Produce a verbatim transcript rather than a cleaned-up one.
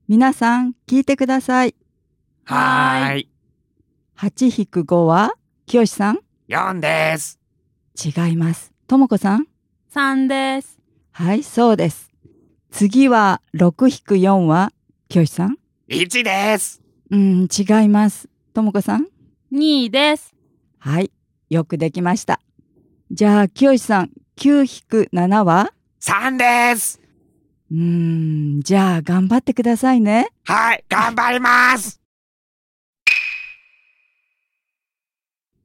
皆さん聞いてください。 はーい。 はちひくごはきよしさん。 よんです。 違います。ともこさん。 さんです。 はい、そうです。次はろくひくよんはきよしさん。 いちです。 うん、違います。ともこさん。 にです。 はい、よくできました。じゃあきよしさん、きゅうひくななはさんです。 うーん、じゃあ頑張ってくださいね。 はい、頑張ります。